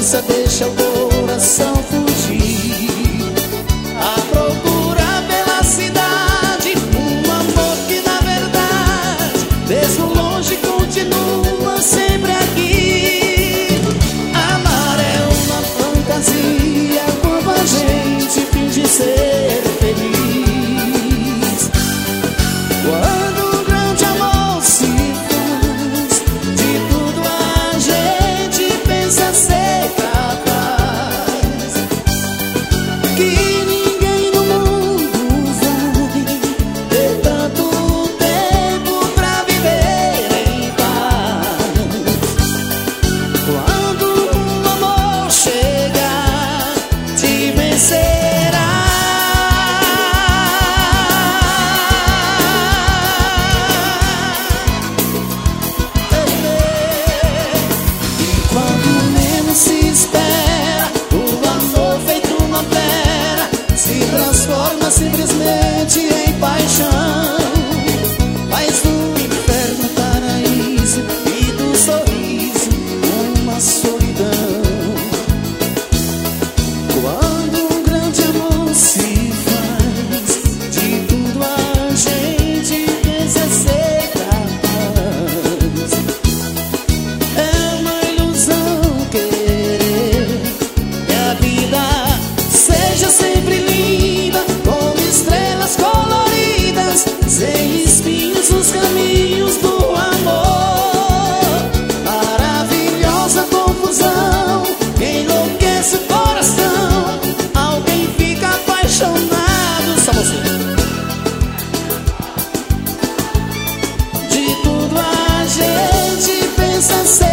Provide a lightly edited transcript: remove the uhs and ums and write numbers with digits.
distância deixa o coração fugir à procura pela cidade, um amor que na verdade, mesmo longe, continua sempre aqui. Amar é uma fantasia quando a gente finge ser feliz. Quando um grande amor se faz, de tudo a gente pensa ser capaz, que ninguém no mundo vai ter tanto tempo pra viver em paz. Quando um amor chegar, te vencerá. Se espera, o amor feito uma pedra se transforma simplesmente em paixão. Faz do inferno paraíso e do sorriso uma solidão. Quando um grande amor se faz, de tudo a gente pensa ser capaz. É uma ilusão seja sempre linda, com estrelas coloridas, sem espinhos os caminhos do amor. Maravilhosa confusão que enlouquece o coração. Alguém fica apaixonado, só você. De tudo a gente pensa ser